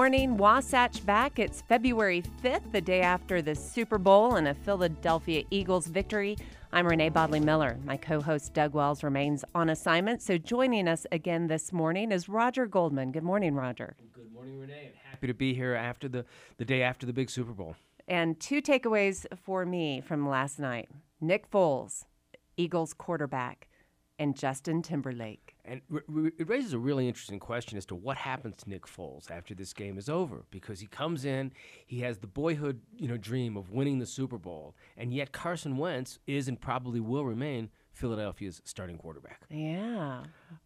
morning. Wasatch back. It's February 5th, the day after the Super Bowl and a Philadelphia Eagles victory. I'm Renee Bodley Miller. My co-host Doug Wells remains on assignment. So joining us again this morning is Roger Goldman. Good morning, Roger. Good morning, Renee. And happy to be here after the day after the big Super Bowl. And two takeaways for me from last night. Nick Foles, Eagles quarterback, and Justin Timberlake. And it raises a really interesting question as to what happens to Nick Foles after this game is over, because he comes in, he has the boyhood, dream of winning the Super Bowl, and yet Carson Wentz is and probably will remain Philadelphia's starting quarterback. Yeah.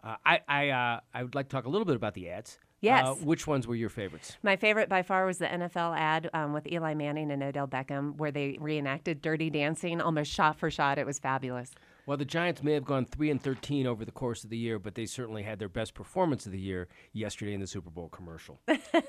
I would like to talk a little bit about the ads. Yes. Which ones were your favorites? My favorite by far was the NFL ad with Eli Manning and Odell Beckham, where they reenacted Dirty Dancing almost shot for shot. It was fabulous. Well, the Giants may have gone 3-13 over the course of the year, but they certainly had their best performance of the year yesterday in the Super Bowl commercial.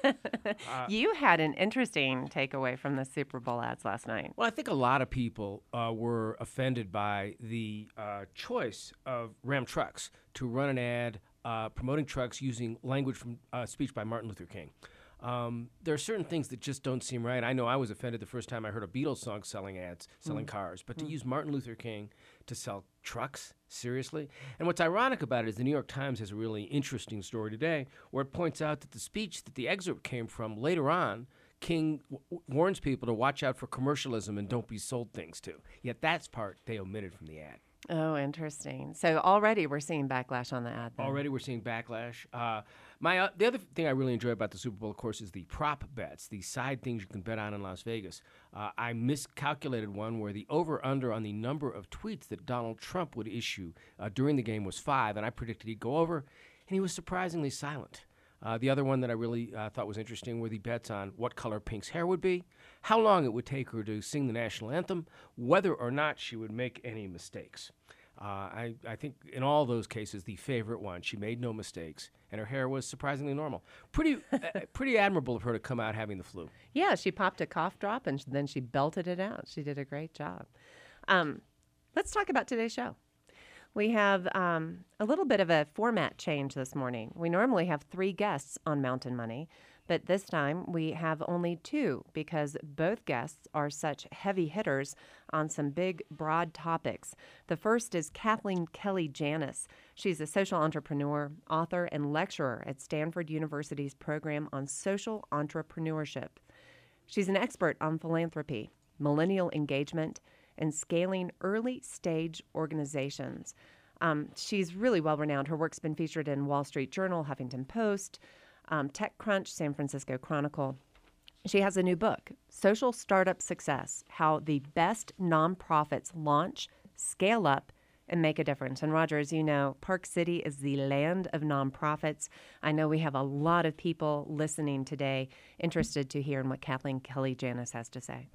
You had an interesting takeaway from the Super Bowl ads last night. Well, I think a lot of people were offended by the choice of Ram Trucks to run an ad promoting trucks using language from speech by Martin Luther King. There are certain things that just don't seem right. I know I was offended the first time I heard a Beatles song selling cars, but to use Martin Luther King to sell trucks, seriously? And what's ironic about it is the New York Times has a really interesting story today where it points out that the speech that the excerpt came from later on, King warns people to watch out for commercialism and don't be sold things to. Yet that's part they omitted from the ad. Oh, interesting. So already we're seeing backlash on the ad. Then. Already we're seeing backlash. The other thing I really enjoy about the Super Bowl, of course, is the prop bets, the side things you can bet on in Las Vegas. I miscalculated one where the over-under on the number of tweets that Donald Trump would issue during the game was 5, and I predicted he'd go over, and he was surprisingly silent. The other one that I really thought was interesting were the bets on what color Pink's hair would be, how long it would take her to sing the national anthem, whether or not she would make any mistakes. I think in all those cases, the favorite one, she made no mistakes, and her hair was surprisingly normal. Pretty admirable of her to come out having the flu. Yeah, she popped a cough drop, and then she belted it out. She did a great job. Let's talk about today's show. We have a little bit of a format change this morning. We normally have 3 guests on Mountain Money, but this time we have only 2 because both guests are such heavy hitters on some big, broad topics. The first is Kathleen Kelly Janus. She's a social entrepreneur, author, and lecturer at Stanford University's program on social entrepreneurship. She's an expert on philanthropy, millennial engagement, and scaling early-stage organizations. She's really well-renowned. Her work's been featured in Wall Street Journal, Huffington Post, TechCrunch, San Francisco Chronicle. She has a new book, Social Startup Success, How the Best Nonprofits Launch, Scale Up, and Make a Difference. And Roger, as you know, Park City is the land of nonprofits. I know we have a lot of people listening today interested to hear in what Kathleen Kelly Janus has to say.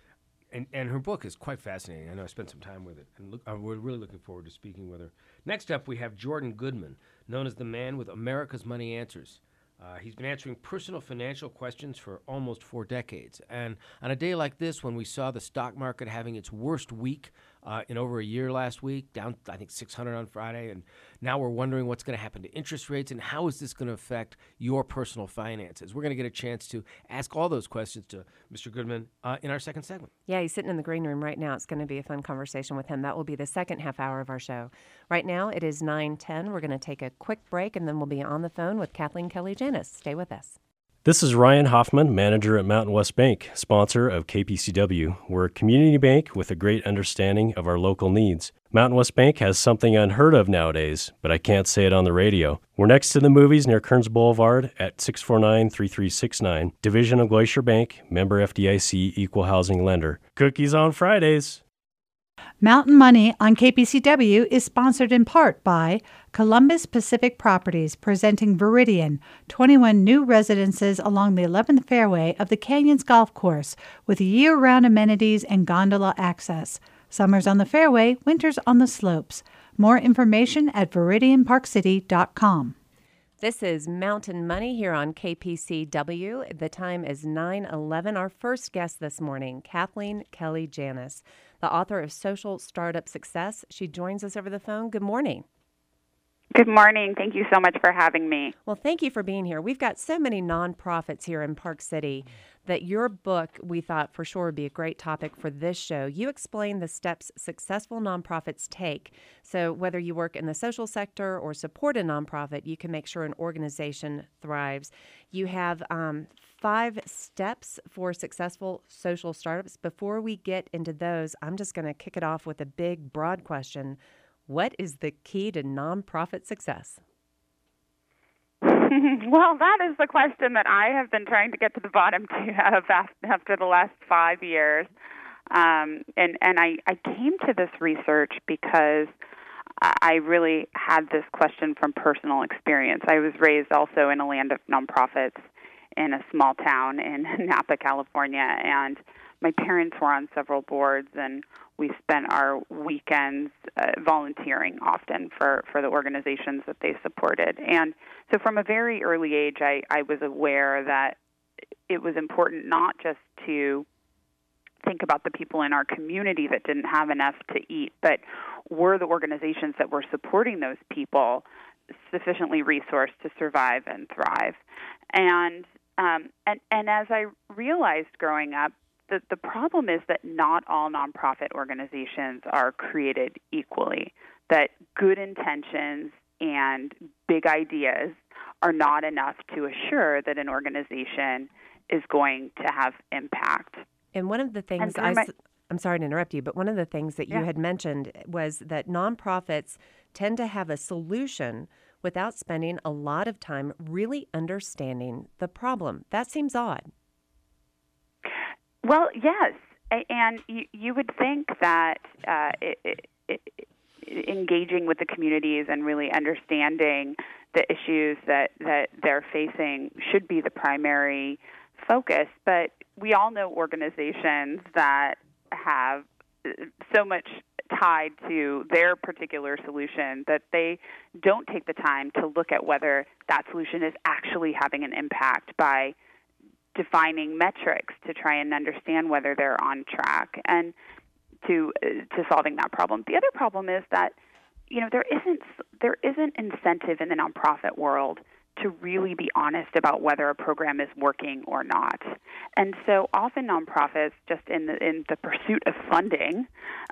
And her book is quite fascinating. I know I spent some time with it, and we're really looking forward to speaking with her. Next up, we have Jordan Goodman, known as the man with America's Money Answers. He's been answering personal financial questions for almost 4 decades. And on a day like this, when we saw the stock market having its worst week in over a year last week, down, I think, 600 on Friday, and now we're wondering what's going to happen to interest rates and how is this going to affect your personal finances. We're going to get a chance to ask all those questions to Mr. Goodman in our second segment. Yeah, he's sitting in the green room right now. It's going to be a fun conversation with him. That will be the second half hour of our show. Right now, it is 9:10. We're going to take a quick break, and then we'll be on the phone with Kathleen Kelly Janus. Stay with us. This is Ryan Hoffman, manager at Mountain West Bank, sponsor of KPCW. We're a community bank with a great understanding of our local needs. Mountain West Bank has something unheard of nowadays, but I can't say it on the radio. We're next to the movies near Kearns Boulevard at 649-3369. Division of Glacier Bank, member FDIC, equal housing lender. Cookies on Fridays. Mountain Money on KPCW is sponsored in part by Columbus Pacific Properties, presenting Viridian, 21 new residences along the 11th fairway of the Canyons Golf Course with year-round amenities and gondola access. Summers on the fairway, winters on the slopes. More information at viridianparkcity.com. This is Mountain Money here on KPCW. The time is 9:11. Our first guest this morning, Kathleen Kelly Janus, the author of Social Startup Success. She joins us over the phone. Good morning. Good morning. Thank you so much for having me. Well, thank you for being here. We've got so many nonprofits here in Park City that your book, we thought for sure would be a great topic for this show. You explain the steps successful nonprofits take. So whether you work in the social sector or support a nonprofit, you can make sure an organization thrives. You have 5 steps for successful social startups. Before we get into those, I'm just going to kick it off with a big, broad question. What is the key to nonprofit success? Well, that is the question that I have been trying to get to the bottom of after the last 5 years. And I came to this research because I really had this question from personal experience. I was raised also in a land of nonprofits in a small town in Napa, California, and my parents were on several boards, and we spent our weekends volunteering often for the organizations that they supported. And so from a very early age, I was aware that it was important not just to think about the people in our community that didn't have enough to eat, but were the organizations that were supporting those people sufficiently resourced to survive and thrive. And as I realized growing up, the problem is that not all nonprofit organizations are created equally, that good intentions and big ideas are not enough to assure that an organization is going to have impact. And one of the things I'm sorry to interrupt you, but one of the things that you had mentioned was that nonprofits tend to have a solution without spending a lot of time really understanding the problem. That seems odd. Well, yes, and you would think that engaging with the communities and really understanding the issues that they're facing should be the primary focus, but we all know organizations that have so much tied to their particular solution that they don't take the time to look at whether that solution is actually having an impact by defining metrics to try and understand whether they're on track and to solving that problem. The other problem is that there isn't incentive in the nonprofit world to really be honest about whether a program is working or not. And so often nonprofits, just in the pursuit of funding,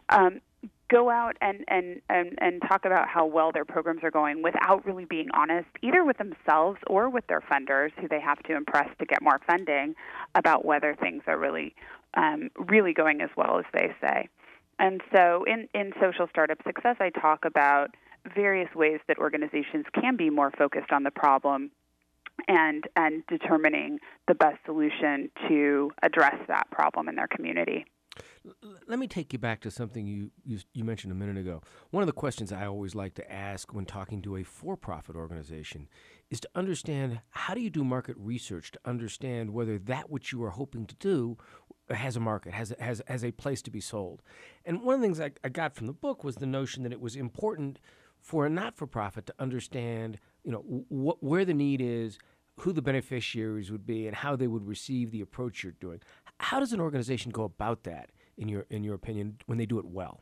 go out and talk about how well their programs are going without really being honest, either with themselves or with their funders, who they have to impress to get more funding, about whether things are really going as well as they say. And so in Social Startup Success, I talk about various ways that organizations can be more focused on the problem and determining the best solution to address that problem in their community. Let me take you back to something you mentioned a minute ago. One of the questions I always like to ask when talking to a for-profit organization is to understand, how do you do market research to understand whether that which you are hoping to do has a market, has a place to be sold? And one of the things I got from the book was the notion that it was important for a not-for-profit to understand, where the need is, who the beneficiaries would be, and how they would receive the approach you're doing. How does an organization go about that, in your opinion, when they do it well?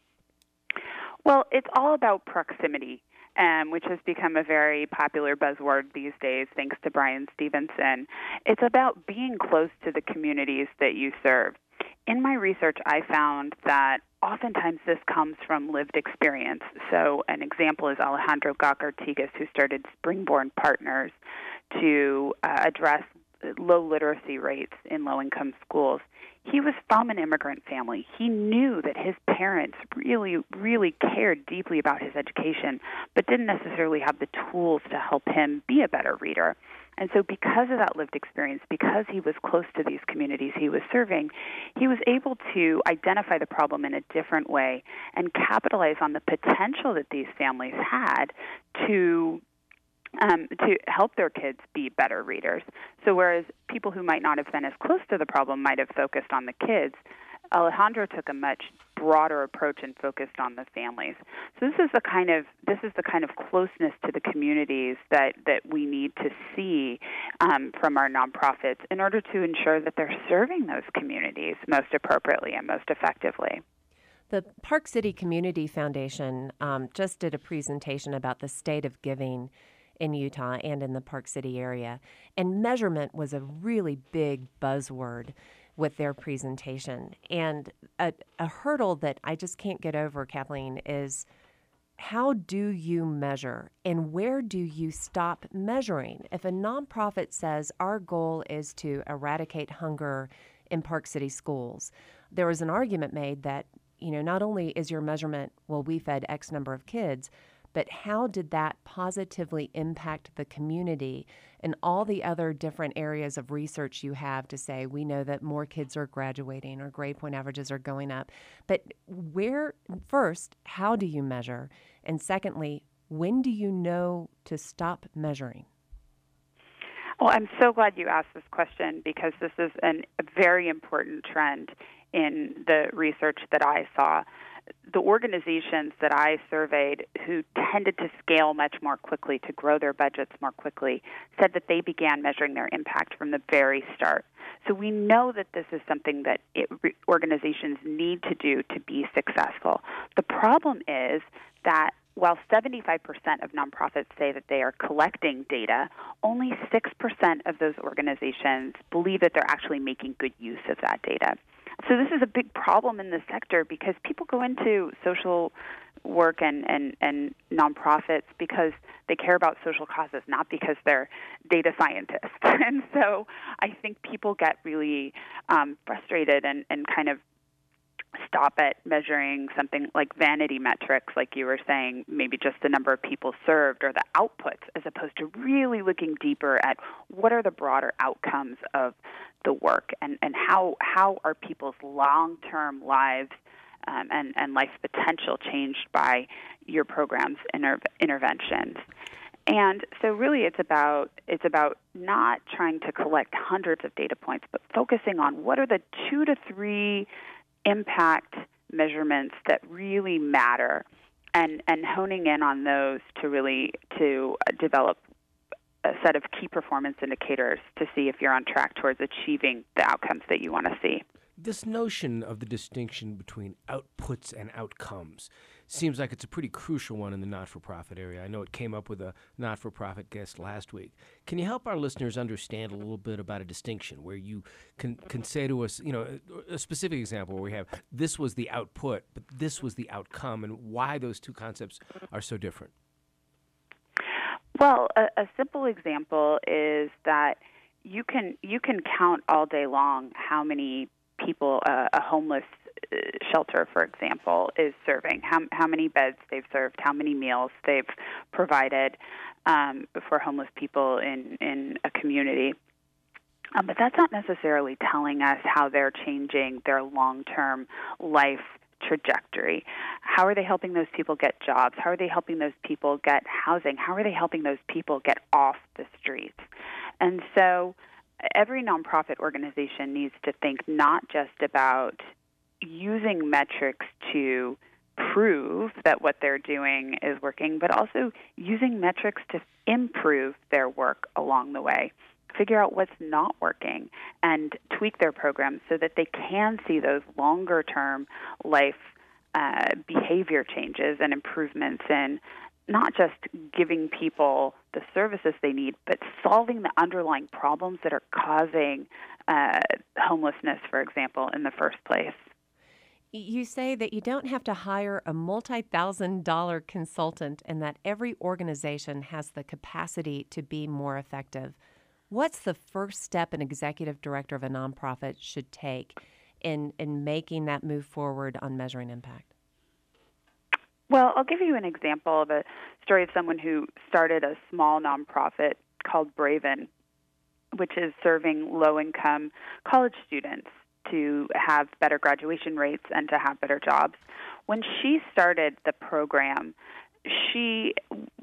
Well, it's all about proximity, which has become a very popular buzzword these days, thanks to Brian Stevenson. It's about being close to the communities that you serve. In my research, I found that oftentimes this comes from lived experience. So an example is Alejandro Gach-Artigas, who started Springborn Partners to address low literacy rates in low-income schools. He was from an immigrant family. He knew that his parents really, really cared deeply about his education, but didn't necessarily have the tools to help him be a better reader. And so because of that lived experience, because he was close to these communities he was serving, he was able to identify the problem in a different way and capitalize on the potential that these families had to help their kids be better readers. So whereas people who might not have been as close to the problem might have focused on the kids, Alejandro took a much broader approach and focused on the families. So this is the kind of closeness to the communities that we need to see from our nonprofits in order to ensure that they're serving those communities most appropriately and most effectively. The Park City Community Foundation just did a presentation about the state of giving in Utah and in the Park City area. And measurement was a really big buzzword with their presentation. And a hurdle that I just can't get over, Kathleen, is how do you measure and where do you stop measuring? If a nonprofit says our goal is to eradicate hunger in Park City schools, there was an argument made that, not only is your measurement, well, we fed X number of kids, but how did that positively impact the community and all the other different areas of research you have to say, we know that more kids are graduating or grade point averages are going up. But first, how do you measure? And secondly, when do you know to stop measuring? Well, I'm so glad you asked this question because this is a very important trend in the research that I saw. The organizations that I surveyed who tended to scale much more quickly, to grow their budgets more quickly, said that they began measuring their impact from the very start. So we know that this is something that organizations need to do to be successful. The problem is that while 75% of nonprofits say that they are collecting data, only 6% of those organizations believe that they're actually making good use of that data. So this is a big problem in the sector because people go into social work and nonprofits because they care about social causes, not because they're data scientists. And so I think people get really frustrated and kind of stop at measuring something like vanity metrics, like you were saying, maybe just the number of people served or the outputs, as opposed to really looking deeper at what are the broader outcomes of the work and how are people's long-term lives and life potential changed by your program's interventions. And so really it's about not trying to collect hundreds of data points, but focusing on what are the 2 to 3 impact measurements that really matter and honing in on those to develop a set of key performance indicators to see if you're on track towards achieving the outcomes that you want to see. This notion of the distinction between outputs and outcomes seems like it's a pretty crucial one in the not-for-profit area. I know it came up with a not-for-profit guest last week. Can you help our listeners understand a little bit about a distinction where you can say to us, a specific example where we have this was the output, but this was the outcome, and why those two concepts are so different? Well, a simple example is that you can count all day long how many people a homeless shelter, for example, is serving, how many beds they've served, how many meals they've provided for homeless people in a community. But that's not necessarily telling us how they're changing their long-term life trajectory. How are they helping those people get jobs? How are they helping those people get housing? How are they helping those people get off the streets? And so every nonprofit organization needs to think not just about using metrics to prove that what they're doing is working, but also using metrics to improve their work along the way. Figure out what's not working and tweak their programs so that they can see those longer-term life behavior changes and improvements in not just giving people the services they need, but solving the underlying problems that are causing homelessness, for example, in the first place. You say that you don't have to hire a multi-$1,000 consultant and that every organization has the capacity to be more effective. What's the first step an executive director of a nonprofit should take in making that move forward on measuring impact? Well, I'll give you an example of a story of someone who started a small nonprofit called Braven, which is serving low-income college students to have better graduation rates and to have better jobs. When she started the program, she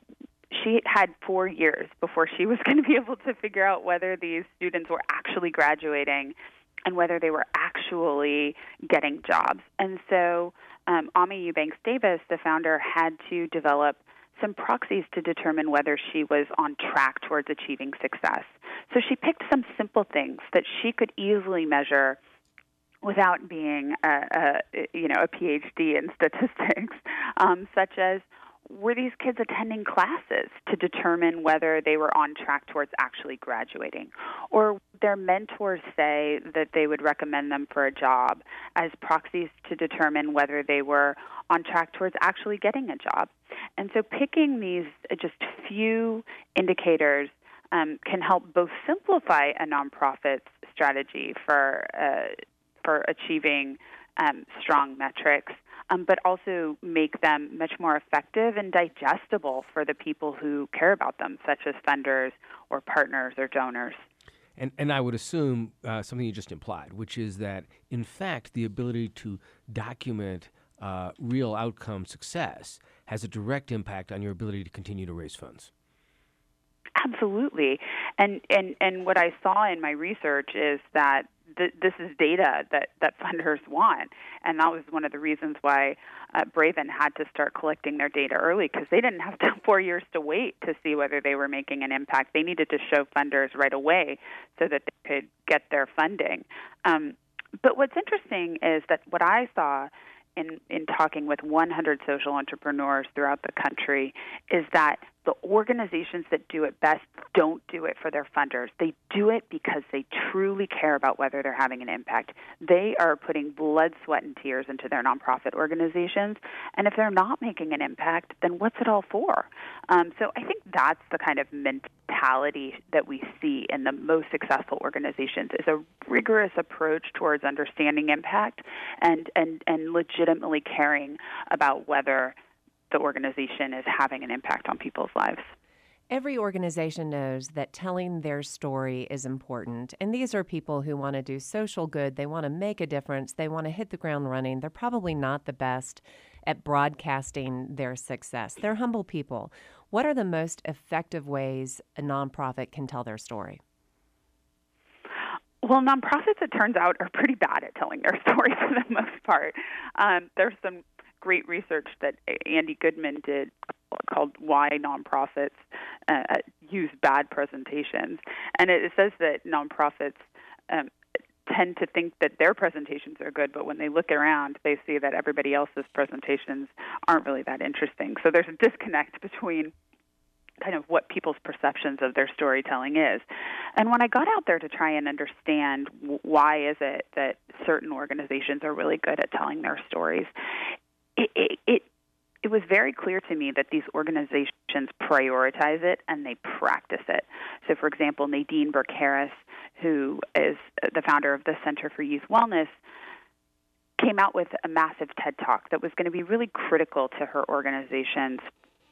had 4 years before she was going to be able to figure out whether these students were actually graduating and whether they were actually getting jobs. And so Ami Eubanks Davis, the founder, had to develop some proxies to determine whether she was on track towards achieving success. So she picked some simple things that she could easily measure without being a PhD in statistics, such as, were these kids attending classes to determine whether they were on track towards actually graduating? Or their mentors say that they would recommend them for a job as proxies to determine whether they were on track towards actually getting a job. And so picking these just few indicators can help both simplify a nonprofit's strategy for achieving strong metrics, but also make them much more effective and digestible for the people who care about them, such as funders or partners or donors. And I would assume something you just implied, which is that, in fact, the ability to document real outcome success has a direct impact on your ability to continue to raise funds. Absolutely. And what I saw in my research is that this is data that funders want. And that was one of the reasons why Braven had to start collecting their data early, because they didn't have 4 years to wait to see whether they were making an impact. They needed to show funders right away so that they could get their funding. But what's interesting is that what I saw in talking with 100 social entrepreneurs throughout the country is that the organizations that do it best don't do it for their funders. They do it because they truly care about whether they're having an impact. They are putting blood, sweat, and tears into their nonprofit organizations. And if they're not making an impact, then what's it all for? So I think that's the kind of mentality that we see in the most successful organizations, is a rigorous approach towards understanding impact and legitimately caring about whether the organization is having an impact on people's lives. Every organization knows that telling their story is important. And these are people who want to do social good. They want to make a difference. They want to hit the ground running. They're probably not the best at broadcasting their success. They're humble people. What are the most effective ways a nonprofit can tell their story? Well, nonprofits, it turns out, are pretty bad at telling their story for the most part. There's some great research that Andy Goodman did called Why Nonprofits Use Bad Presentations. And it says that nonprofits tend to think that their presentations are good, but when they look around, they see that everybody else's presentations aren't really that interesting. So there's a disconnect between kind of what people's perceptions of their storytelling is. And when I got out there to try and understand why is it that certain organizations are really good at telling their stories, it was very clear to me that these organizations prioritize it and they practice it. So, for example, Nadine Burke-Harris, who is the founder of the Center for Youth Wellness, came out with a massive TED Talk that was going to be really critical to her organization's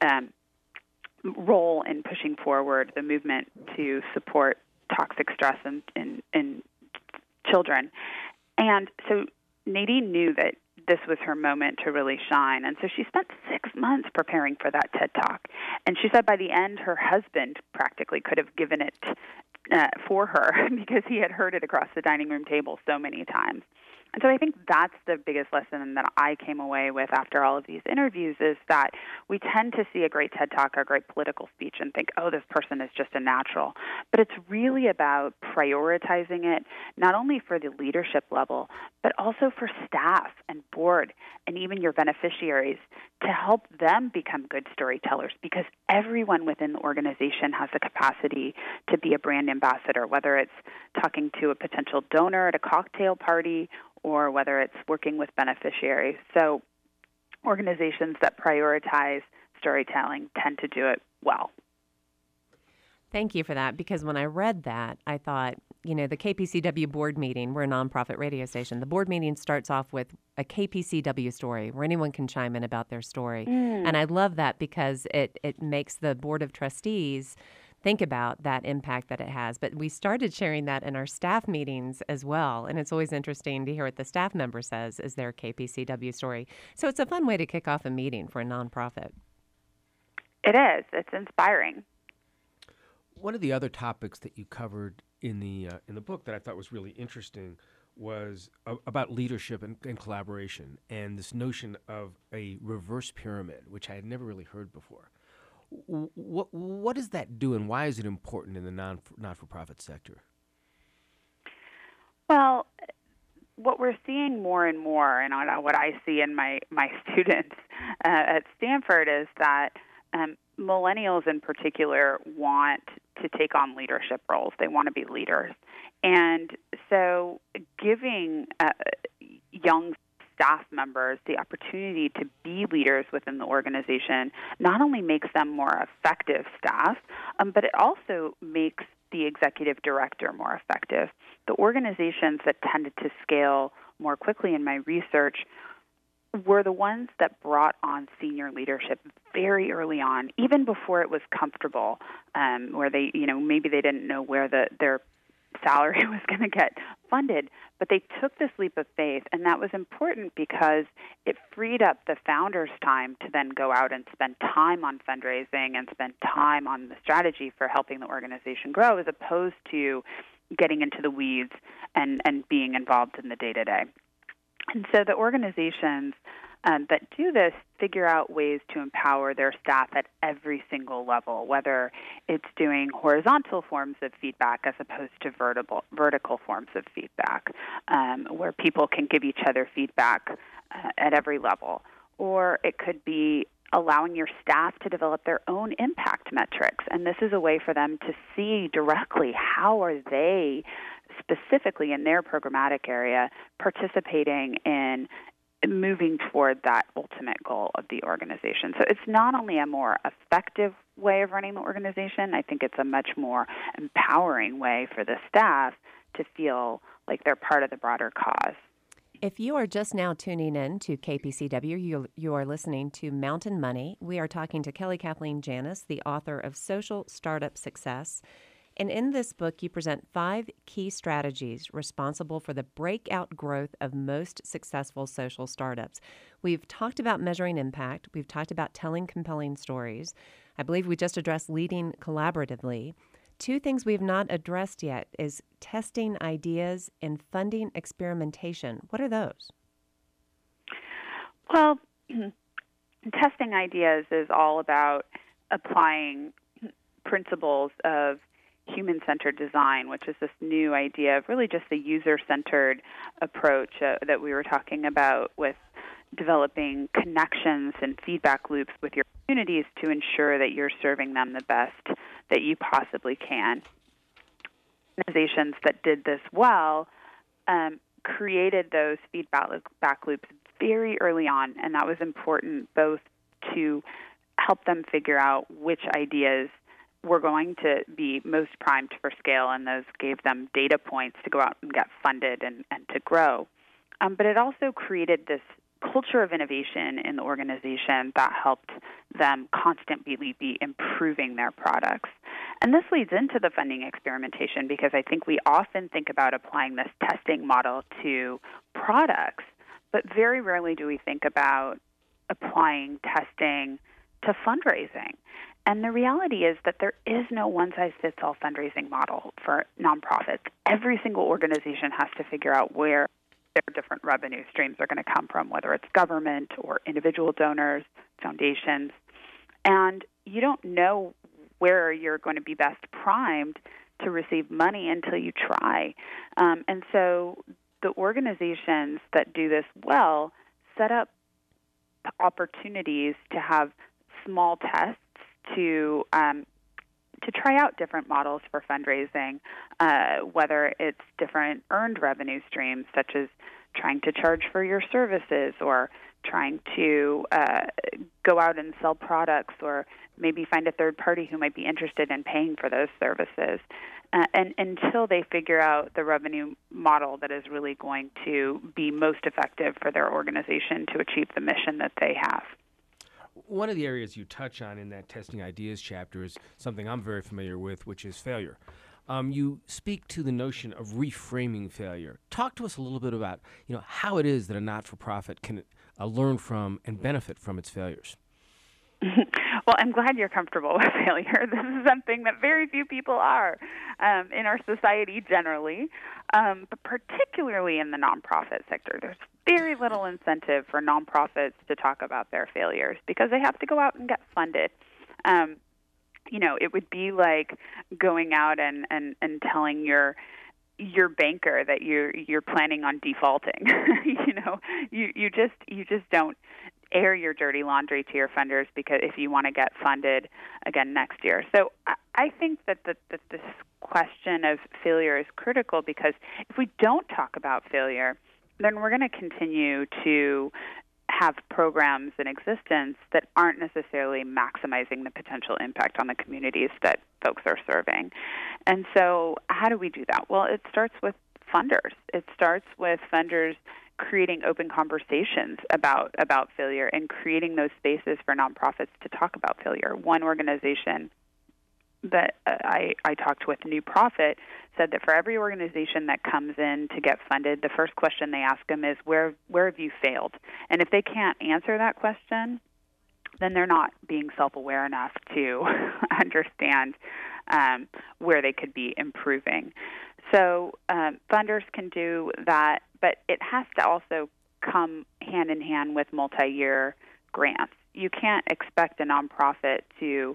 role in pushing forward the movement to support toxic stress in children. And so Nadine knew that this was her moment to really shine. And so she spent 6 months preparing for that TED Talk. And she said by the end, her husband practically could have given it for her because he had heard it across the dining room table so many times. And so I think that's the biggest lesson that I came away with after all of these interviews, is that we tend to see a great TED Talk or a great political speech and think, oh, this person is just a natural. But it's really about prioritizing it, not only for the leadership level, but also for staff and board and even your beneficiaries, to help them become good storytellers, because everyone within the organization has the capacity to be a brand ambassador, whether it's talking to a potential donor at a cocktail party or whether it's working with beneficiaries. So organizations that prioritize storytelling tend to do it well. Thank you for that, because when I read that, I thought, the KPCW board meeting, we're a nonprofit radio station. The board meeting starts off with a KPCW story where anyone can chime in about their story. And I love that because it makes the board of trustees think about that impact that it has. But we started sharing that in our staff meetings as well. And it's always interesting to hear what the staff member says is their KPCW story. So it's a fun way to kick off a meeting for a nonprofit. It is. It's inspiring. One of the other topics that you covered in the book that I thought was really interesting was about leadership and collaboration, and this notion of a reverse pyramid, which I had never really heard before. What does that do, and why is it important in the not-for-profit sector? Well, what we're seeing more and more, and what I see in my students at Stanford, is that millennials in particular want to take on leadership roles. They want to be leaders. And so giving young staff members the opportunity to be leaders within the organization not only makes them more effective staff, but it also makes the executive director more effective. The organizations that tended to scale more quickly in my research were the ones that brought on senior leadership very early on, even before it was comfortable, where they, maybe they didn't know where their salary was going to get funded, but they took this leap of faith, and that was important because it freed up the founder's time to then go out and spend time on fundraising and spend time on the strategy for helping the organization grow, as opposed to getting into the weeds and being involved in the day-to-day. And so the organizations that do this figure out ways to empower their staff at every single level, whether it's doing horizontal forms of feedback as opposed to vertical forms of feedback, where people can give each other feedback at every level. Or it could be allowing your staff to develop their own impact metrics. And this is a way for them to see directly how are they specifically in their programmatic area participating in moving toward that ultimate goal of the organization. So it's not only a more effective way of running the organization, I think it's a much more empowering way for the staff to feel like they're part of the broader cause. If you are just now tuning in to KPCW, you are listening to Mountain Money. We are talking to Kelly Kathleen Janis, the author of Social Startup Success. And in this book, you present 5 key strategies responsible for the breakout growth of most successful social startups. We've talked about measuring impact. We've talked about telling compelling stories. I believe we just addressed leading collaboratively. 2 things we've not addressed yet is testing ideas and funding experimentation. What are those? Well, testing ideas is all about applying principles of human-centered design, which is this new idea of really just the user-centered approach that we were talking about with developing connections and feedback loops with your communities to ensure that you're serving them the best that you possibly can. Organizations that did this well created those feedback loops very early on, and that was important both to help them figure out which ideas were going to be most primed for scale, and those gave them data points to go out and get funded and to grow. But it also created this culture of innovation in the organization that helped them constantly be improving their products. And this leads into the funding experimentation, because I think we often think about applying this testing model to products, but very rarely do we think about applying testing to fundraising. And the reality is that there is no one-size-fits-all fundraising model for nonprofits. Every single organization has to figure out where their different revenue streams are going to come from, whether it's government or individual donors, foundations. And you don't know where you're going to be best primed to receive money until you try. And so the organizations that do this well set up opportunities to have small tests to try out different models for fundraising, whether it's different earned revenue streams, such as trying to charge for your services or trying to go out and sell products, or maybe find a third party who might be interested in paying for those services. And until they figure out the revenue model that is really going to be most effective for their organization to achieve the mission that they have. One of the areas you touch on in that Testing Ideas chapter is something I'm very familiar with, which is failure. You speak to the notion of reframing failure. Talk to us a little bit about, how it is that a not-for-profit can learn from and benefit from its failures. Well, I'm glad you're comfortable with failure. This is something that very few people are in our society generally, but particularly in the nonprofit sector. There's very little incentive for nonprofits to talk about their failures because they have to go out and get funded. It would be like going out and telling your your banker that you're planning on defaulting. You just don't air your dirty laundry to your funders because if you want to get funded again next year. So I think that this question of failure is critical, because if we don't talk about failure, then we're going to continue to have programs in existence that aren't necessarily maximizing the potential impact on the communities that folks are serving. And so how do we do that? Well, it starts with funders. It starts with funders creating open conversations about failure and creating those spaces for nonprofits to talk about failure. One organization that I talked with, New Profit, said that for every organization that comes in to get funded, the first question they ask them is, where have you failed? And if they can't answer that question, then they're not being self-aware enough to understand where they could be improving. So funders can do that, but it has to also come hand in hand with multi-year grants. You can't expect a nonprofit to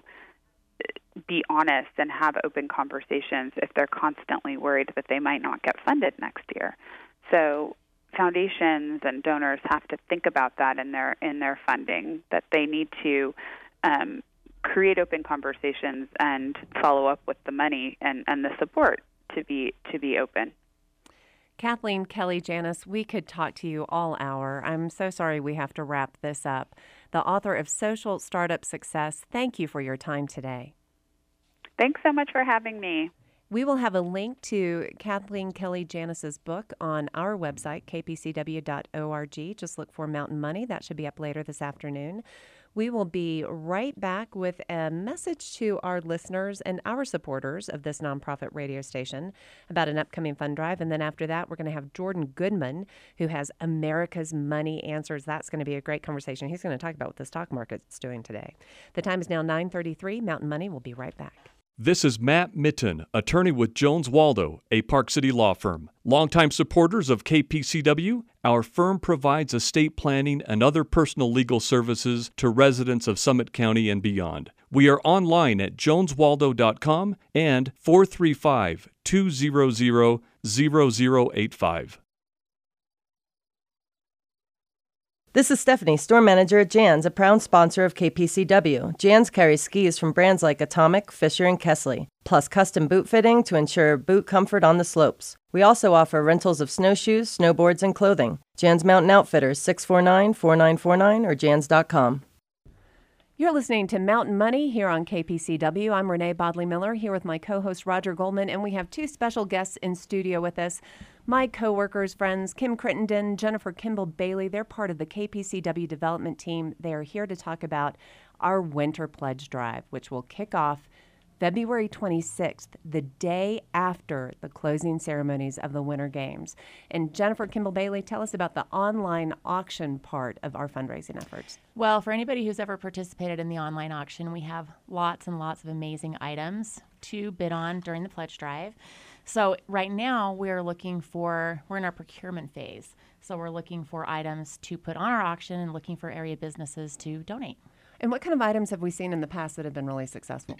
be honest and have open conversations if they're constantly worried that they might not get funded next year. So foundations and donors have to think about that in their funding, that they need to create open conversations and follow up with the money and the support to be open. Kathleen Kelly-Janis, we could talk to you all hour. I'm so sorry we have to wrap this up. The author of Social Startup Success, thank you for your time today. Thanks so much for having me. We will have a link to Kathleen Kelly-Janis's book on our website, kpcw.org. Just look for Mountain Money. That should be up later this afternoon. We will be right back with a message to our listeners and our supporters of this nonprofit radio station about an upcoming fund drive. And then after that, we're going to have Jordan Goodman, who has America's Money Answers. That's going to be a great conversation. He's going to talk about what the stock market's doing today. The time is now 9:33. Mountain Money will be right back. This is Matt Mitten, attorney with Jones Waldo, a Park City law firm. Longtime supporters of KPCW, our firm provides estate planning and other personal legal services to residents of Summit County and beyond. We are online at joneswaldo.com and 435-200-0085. This is Stephanie, store manager at Jan's, a proud sponsor of KPCW. Jan's carries skis from brands like Atomic, Fisher, and Kesley, plus custom boot fitting to ensure boot comfort on the slopes. We also offer rentals of snowshoes, snowboards, and clothing. Jan's Mountain Outfitters, 649-4949 or jans.com. You're listening to Mountain Money here on KPCW. I'm Renee Bodley Miller here with my co-host Roger Goldman, and we have two special guests in studio with us. My co-workers, friends, Kim Crittenden, Jennifer Kimball Bailey. They're part of the KPCW development team. They are here to talk about our Winter Pledge Drive, which will kick off February 26th, the day after the closing ceremonies of the Winter Games. And Jennifer Kimball Bailey, tell us about the online auction part of our fundraising efforts. Well, for anybody who's ever participated in the online auction, we have lots and lots of amazing items to bid on during the pledge drive. So right now we're in our procurement phase. So we're looking for items to put on our auction and looking for area businesses to donate. And what kind of items have we seen in the past that have been really successful?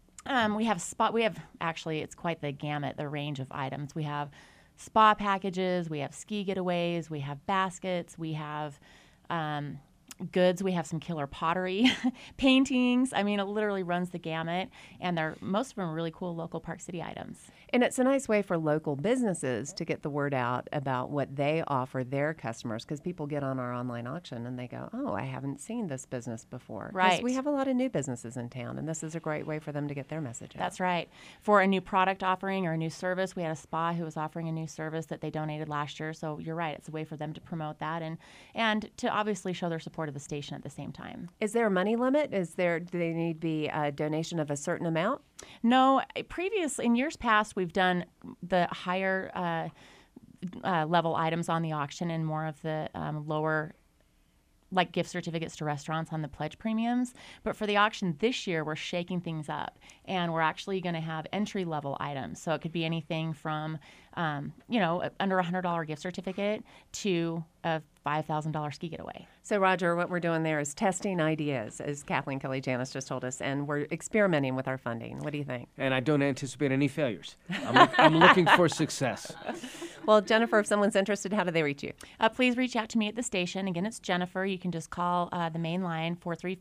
It's quite the gamut, the range of items. We have spa packages, we have ski getaways, we have baskets, we have goods, we have some killer pottery, paintings. I mean, it literally runs the gamut, and most of them are really cool local Park City items. And it's a nice way for local businesses to get the word out about what they offer their customers, because people get on our online auction and they go, oh, I haven't seen this business before. Right. We have a lot of new businesses in town, and this is a great way for them to get their message out. That's right. For a new product offering or a new service, we had a spa who was offering a new service that they donated last year. So you're right. It's a way for them to promote that and to obviously show their support of the station at the same time. Is there a money limit? Do they need to be a donation of a certain amount? No. In years past, we've done the higher level items on the auction and more of the lower like gift certificates to restaurants on the pledge premiums. But for the auction this year, we're shaking things up, and we're actually going to have entry-level items. So it could be anything from, under $100 gift certificate to a $5,000 ski getaway. So, Roger, what we're doing there is testing ideas, as Kathleen Kelly Janis just told us, and we're experimenting with our funding. What do you think? And I don't anticipate any failures. I'm looking for success. Well, Jennifer, if someone's interested, how do they reach you? Please reach out to me at the station. Again, it's Jennifer. You can just call the main line,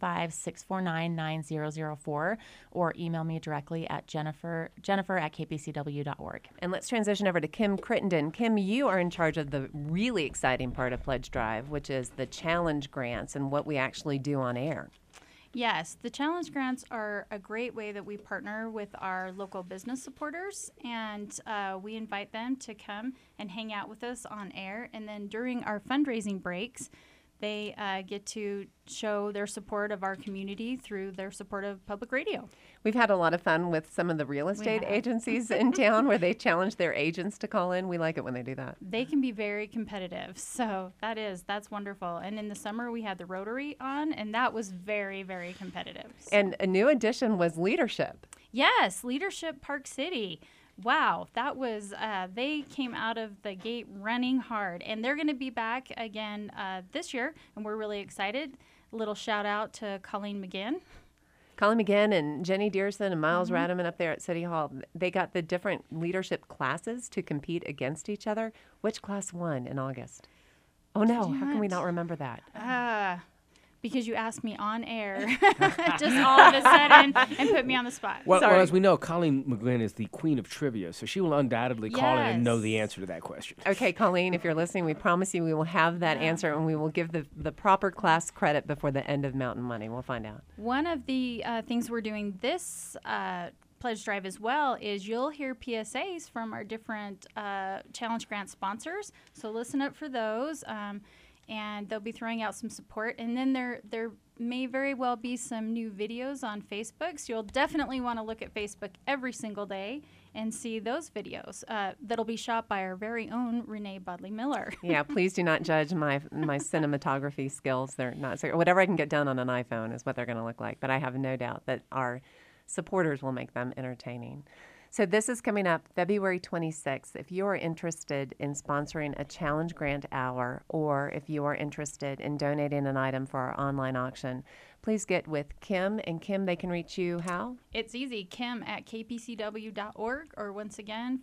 435-649-9004, or email me directly at jennifer@kpcw.org. And let's transition over to Kim Crittenden. Kim, you are in charge of the really exciting part of Pledge Drive, which is the challenge grants and what we actually do on air. Yes, the challenge grants are a great way that we partner with our local business supporters, and we invite them to come and hang out with us on air. And then during our fundraising breaks, they get to show their support of our community through their support of public radio. We've had a lot of fun with some of the real estate agencies in town where they challenge their agents to call in. We like it when they do that. They can be very competitive, so that's wonderful. And in the summer, we had the Rotary on, and that was very, very competitive. So. And a new addition was Leadership. Yes, Leadership Park City. Wow, that was, they came out of the gate running hard, and they're going to be back again this year, and we're really excited. A little shout out to Colleen McGinn. Colleen McGinn and Jenny Dearson and Miles Radaman up there at City Hall, they got the different leadership classes to compete against each other. Which class won in August? Oh, no, how can we not remember that? Because you asked me on air just all of a sudden and put me on the spot. Well, as we know, Colleen McGinn is the queen of trivia, so she will undoubtedly call in and know the answer to that question. Okay, Colleen, if you're listening, we promise you we will have that answer, and we will give the proper class credit before the end of Mountain Money. We'll find out. One of the things we're doing this Pledge Drive as well is you'll hear PSAs from our different challenge grant sponsors, so listen up for those. And they'll be throwing out some support. And then there may very well be some new videos on Facebook. So you'll definitely want to look at Facebook every single day and see those videos that'll be shot by our very own Renee Budley Miller. Yeah, please do not judge my cinematography skills. They're not so, whatever I can get done on an iPhone is what they're going to look like. But I have no doubt that our supporters will make them entertaining. So this is coming up February 26th. If you are interested in sponsoring a challenge grant hour, or if you are interested in donating an item for our online auction, please get with Kim. And Kim, they can reach you how? It's easy, kim@kpcw.org, or once again,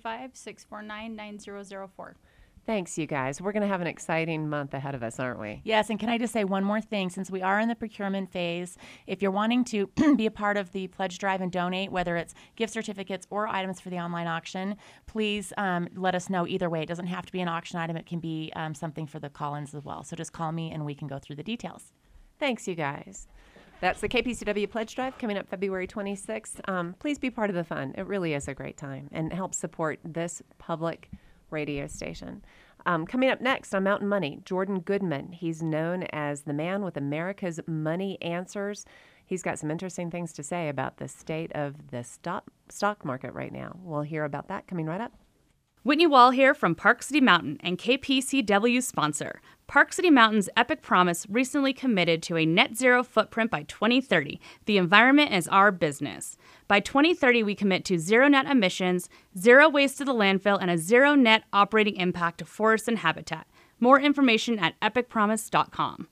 435-649-9004. Thanks, you guys. We're going to have an exciting month ahead of us, aren't we? Yes, and can I just say one more thing? Since we are in the procurement phase, if you're wanting to be a part of the Pledge Drive and donate, whether it's gift certificates or items for the online auction, please let us know either way. It doesn't have to be an auction item. It can be something for the call-ins as well. So just call me and we can go through the details. Thanks, you guys. That's the KPCW Pledge Drive coming up February 26th. Please be part of the fun. It really is a great time and help support this public radio station. Coming up next on Mountain Money, Jordan Goodman. He's known as the man with America's money answers. He's got some interesting things to say about the state of the stock market right now. We'll hear about that coming right up. Whitney Wall here from Park City Mountain and KPCW sponsor. Park City Mountain's Epic Promise recently committed to a net zero footprint by 2030. The environment is our business. By 2030, we commit to zero net emissions, zero waste to the landfill, and a zero net operating impact to forests and habitat. More information at epicpromise.com.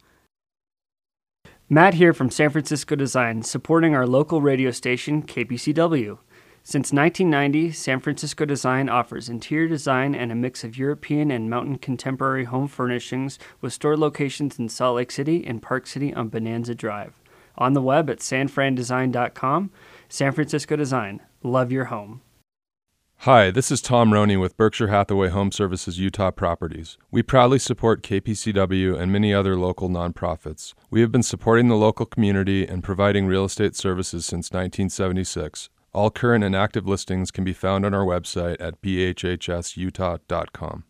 Matt here from San Francisco Design, supporting our local radio station, KPCW. Since 1990, San Francisco Design offers interior design and a mix of European and mountain contemporary home furnishings with store locations in Salt Lake City and Park City on Bonanza Drive. On the web at sanfrandesign.com. San Francisco Design. Love your home. Hi, this is Tom Roney with Berkshire Hathaway Home Services Utah Properties. We proudly support KPCW and many other local nonprofits. We have been supporting the local community and providing real estate services since 1976. All current and active listings can be found on our website at bhhsutah.com.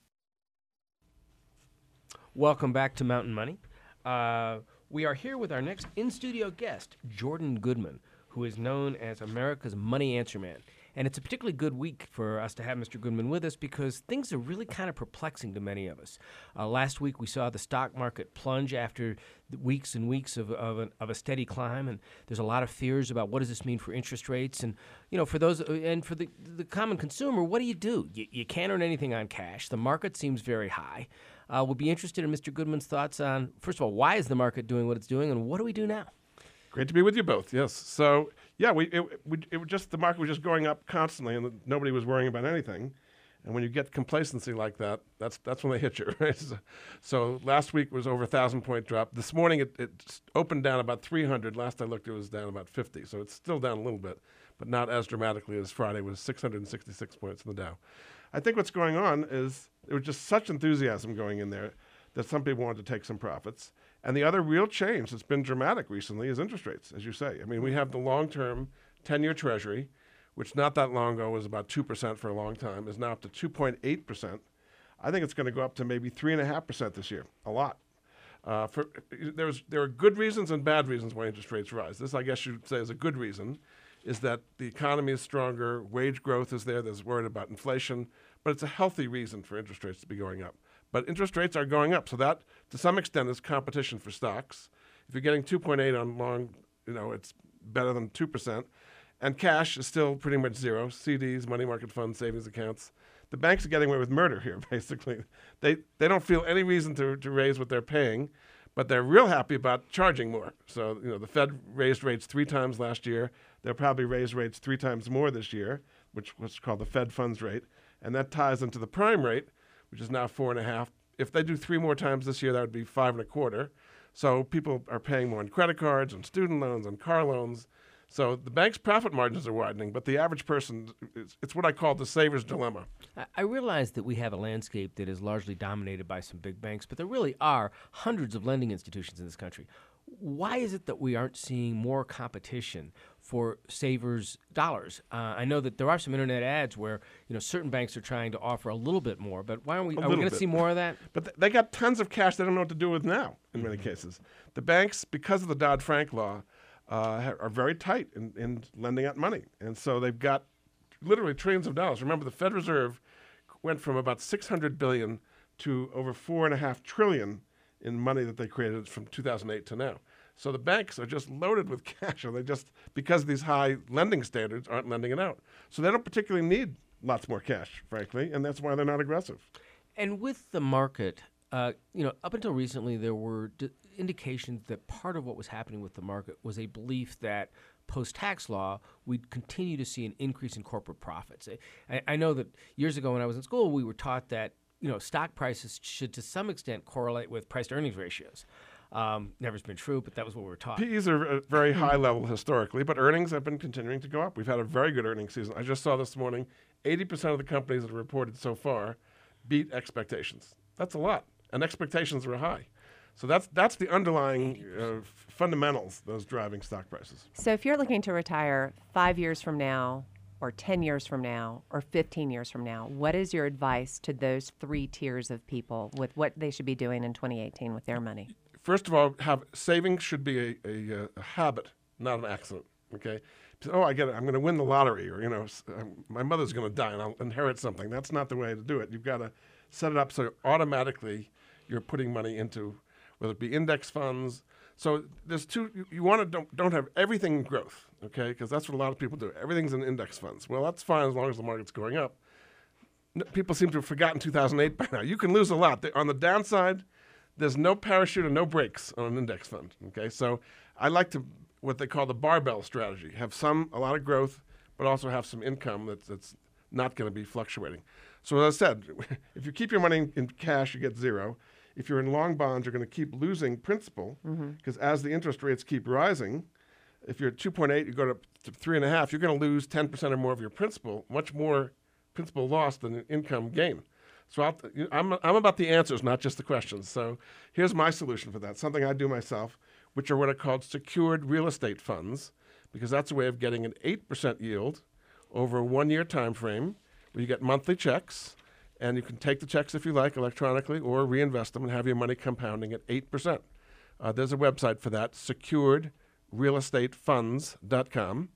Welcome back to Mountain Money. We are here with our next in-studio guest, Jordan Goodman, who is known as America's Money Answer Man. And it's a particularly good week for us to have Mr. Goodman with us because things are really kind of perplexing to many of us. Last week we saw the stock market plunge after weeks and weeks of a steady climb, and there's a lot of fears about what does this mean for interest rates. And for those and for the common consumer, what do? You can't earn anything on cash. The market seems very high. We'll be interested in Mr. Goodman's thoughts on, first of all, why is the market doing what it's doing, and what do we do now? Great to be with you both. Yes. So yeah, the market was just going up constantly, and nobody was worrying about anything. And when you get complacency like that, that's when they hit you, right? So last week was over 1,000-point drop. This morning it opened down about 300. Last I looked, it was down about 50. So it's still down a little bit, but not as dramatically as Friday. It was 666 points in the Dow. I think what's going on is there was just such enthusiasm going in there that some people wanted to take some profits. And the other real change that's been dramatic recently is interest rates, as you say. I mean, we have the long-term 10-year Treasury, which not that long ago was about 2% for a long time, is now up to 2.8%. I think it's going to go up to maybe 3.5% this year, a lot. There are good reasons and bad reasons why interest rates rise. This, I guess you'd say, is a good reason, is that the economy is stronger, wage growth is there, there's worried about inflation, but it's a healthy reason for interest rates to be going up. But interest rates are going up, so that, to some extent, is competition for stocks. If you're getting 2.8 on long, it's better than 2%. And cash is still pretty much zero. CDs, money market funds, savings accounts. The banks are getting away with murder here, basically. They don't feel any reason to raise what they're paying, but they're real happy about charging more. So, the Fed raised rates 3 times last year. They'll probably raise rates 3 times more this year, which was called the Fed funds rate. And that ties into the prime rate, which is now 4.5. If they do 3 more times this year, that would be 5.25. So people are paying more on credit cards, on student loans, on car loans. So the bank's profit margins are widening, but the average person, it's what I call the saver's dilemma. I realize that we have a landscape that is largely dominated by some big banks, but there really are hundreds of lending institutions in this country. Why is it that we aren't seeing more competition for savers' dollars? I know that there are some internet ads where certain banks are trying to offer a little bit more, but why aren't we? Are we going to see more of that? But they got tons of cash they don't know what to do with now. In many cases, the banks, because of the Dodd-Frank law, are very tight in lending out money, and so they've got literally trillions of dollars. Remember, the Fed Reserve went from about $600 billion to over $4.5 trillion in money that they created from 2008 to now. So the banks are just loaded with cash, and they just, because of these high lending standards, aren't lending it out. So they don't particularly need lots more cash, frankly, and that's why they're not aggressive. And with the market, up until recently, there were indications that part of what was happening with the market was a belief that post-tax law, we'd continue to see an increase in corporate profits. I know that years ago when I was in school, we were taught that stock prices should to some extent correlate with price-to-earnings ratios. Never's been true, but that was what we were taught. PEs are a very high level historically, but earnings have been continuing to go up. We've had a very good earnings season. I just saw this morning, 80% of the companies that have reported so far beat expectations. That's a lot, and expectations are high. So that's the underlying fundamentals, those driving stock prices. So if you're looking to retire 5 years from now, or 10 years from now, or 15 years from now, what is your advice to those 3 tiers of people with what they should be doing in 2018 with their money? First of all, savings should be a habit, not an accident. Okay. Oh, I get it. I'm going to win the lottery, or my mother's going to die and I'll inherit something. That's not the way to do it. You've got to set it up so automatically you're putting money into, whether it be index funds. So there's 2. You want to don't have everything in growth, okay? Because that's what a lot of people do. Everything's in index funds. Well, that's fine as long as the market's going up. People seem to have forgotten 2008 by now. You can lose a lot. On the downside, there's no parachute and no brakes on an index fund, okay? So I like to what they call the barbell strategy. Have a lot of growth, but also have some income that's not going to be fluctuating. So as I said, if you keep your money in cash, you get 0. If you're in long bonds, you're going to keep losing principal because as the interest rates keep rising, if you're at 2.8, you go to 3.5, you're going to lose 10% or more of your principal, much more principal loss than income gain. So I'm about the answers, not just the questions. So here's my solution for that, something I do myself, which are what are called secured real estate funds, because that's a way of getting an 8% yield over a 1-year time frame where you get monthly checks. And you can take the checks if you like electronically or reinvest them and have your money compounding at 8%. There's a website for that, securedrealestatefunds.com.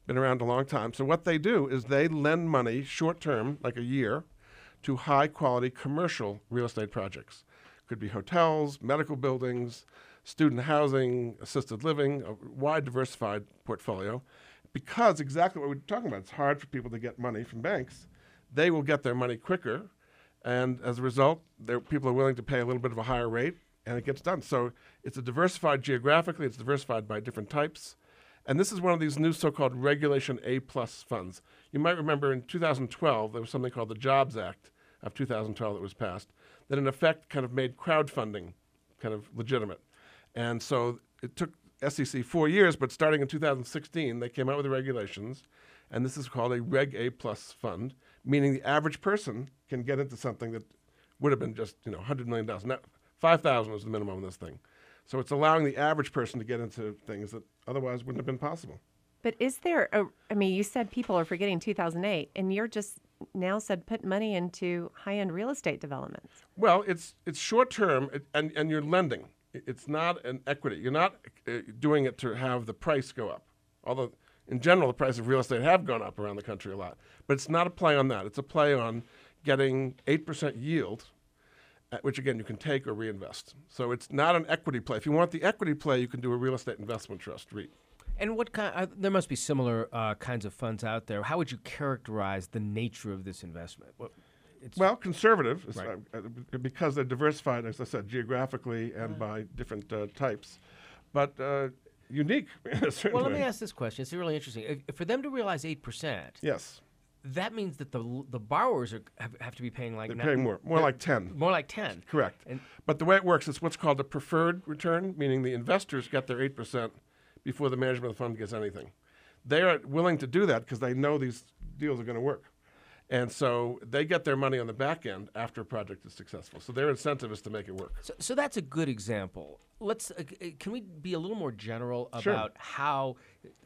been around a long time. So what they do is they lend money short term, like a year, to high quality commercial real estate projects. Could be hotels, medical buildings, student housing, assisted living, a wide diversified portfolio. Because exactly what we're talking about, it's hard for people to get money from banks. They will get their money quicker, and as a result, people are willing to pay a little bit of a higher rate, and it gets done. So it's diversified geographically, it's diversified by different types. And this is one of these new so-called Regulation A-plus funds. You might remember in 2012, there was something called the Jobs Act of 2012 that was passed that in effect kind of made crowdfunding kind of legitimate. And so it took SEC 4 years, but starting in 2016, they came out with the regulations, and this is called a Reg A-plus fund, meaning the average person can get into something that would have been just $100 million. Now, $5,000 was the minimum on this thing. So it's allowing the average person to get into things that otherwise wouldn't have been possible. But is there you said people are forgetting 2008, and you're just now said put money into high-end real estate developments. Well, it's short term, and you're lending. It's not an equity. You're not doing it to have the price go up. Although, in general, the price of real estate have gone up around the country a lot. But it's not a play on that. It's a play on getting 8% yield, which, again, you can take or reinvest. So it's not an equity play. If you want the equity play, you can do a real estate investment trust, REIT. And what kind? There must be similar kinds of funds out there. How would you characterize the nature of this investment? Well, conservative, right. Because they're diversified, as I said, geographically and by different types, but unique. Well, let me ask this question. It's really interesting. For them to realize 8%, yes, that means that the borrowers have to be paying like they're paying more like 10. More like 10. Correct. But the way it works is what's called a preferred return, meaning the investors get their 8% before the management of the fund gets anything. They are willing to do that because they know these deals are going to work. And so they get their money on the back end after a project is successful. So their incentive is to make it work. So that's a good example. Let's can we be a little more general about Sure. how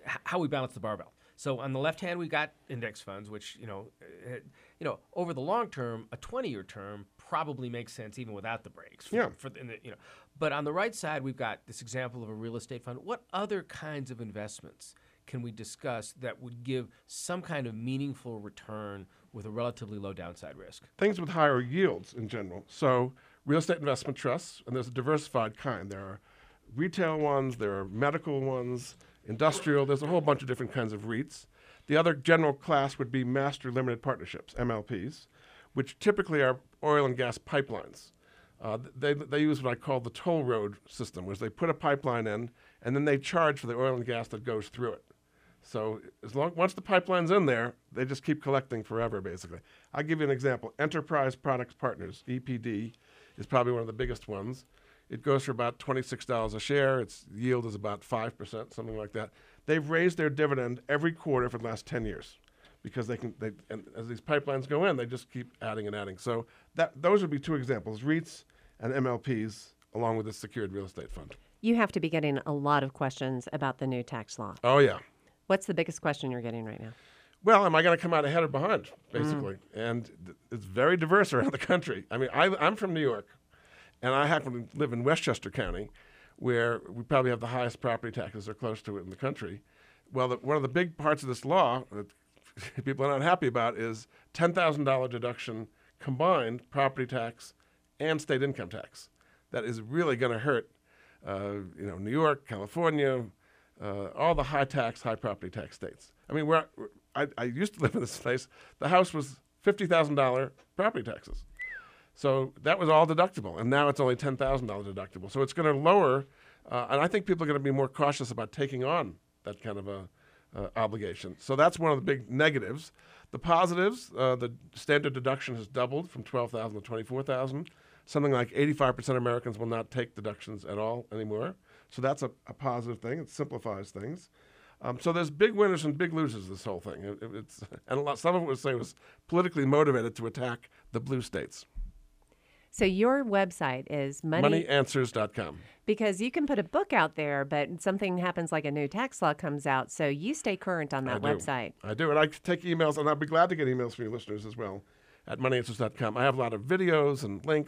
we balance the barbell? So on the left hand, we've got index funds, which over the long term, a 20-year term probably makes sense even without the breaks. Yeah. But on the right side, we've got this example of a real estate fund. What other kinds of investments can we discuss that would give some kind of meaningful return with a relatively low downside risk? Things with higher yields in general. So real estate investment trusts, and there's a diversified kind. There are retail ones, there are medical ones, industrial. There's a whole bunch of different kinds of REITs. The other general class would be master limited partnerships, MLPs, which typically are oil and gas pipelines. They use what I call the toll road system, where they put a pipeline in, and then they charge for the oil and gas that goes through it. So once the pipeline's in there, they just keep collecting forever, basically. I'll give you an example. Enterprise Products Partners, EPD, is probably one of the biggest ones. It goes for about $26 a share. Its yield is about 5%, something like that. They've raised their dividend every quarter for the last 10 years because and as these pipelines go in, they just keep adding and adding. So those would be two examples, REITs and MLPs, along with the secured real estate fund. You have to be getting a lot of questions about the new tax law. Oh, yeah. What's the biggest question you're getting right now? Well, am I going to come out ahead or behind, basically? And it's very diverse around the country. I mean, I'm from New York, and I happen to live in Westchester County, where we probably have the highest property taxes or close to it in the country. Well, one of the big parts of this law that people are not happy about is $10,000 deduction combined property tax and state income tax. That is really going to hurt, New York, California, all the high tax, high property tax states. I mean, I used to live in this place. The house was $50,000 property taxes. So that was all deductible, and now it's only $10,000 deductible. So it's going to lower, and I think people are going to be more cautious about taking on that kind of a obligation. So that's one of the big negatives. The positives, the standard deduction has doubled from $12,000 to $24,000. Something like 85% of Americans will not take deductions at all anymore. So that's a positive thing. It simplifies things. So there's big winners and big losers, this whole thing. Some of it would say was politically motivated to attack the blue states. So your website is moneyanswers.com. Because you can put a book out there, but something happens like a new tax law comes out, so you stay current on that website. I do, and I take emails, and I'll be glad to get emails from your listeners as well at moneyanswers.com. I have a lot of videos and links.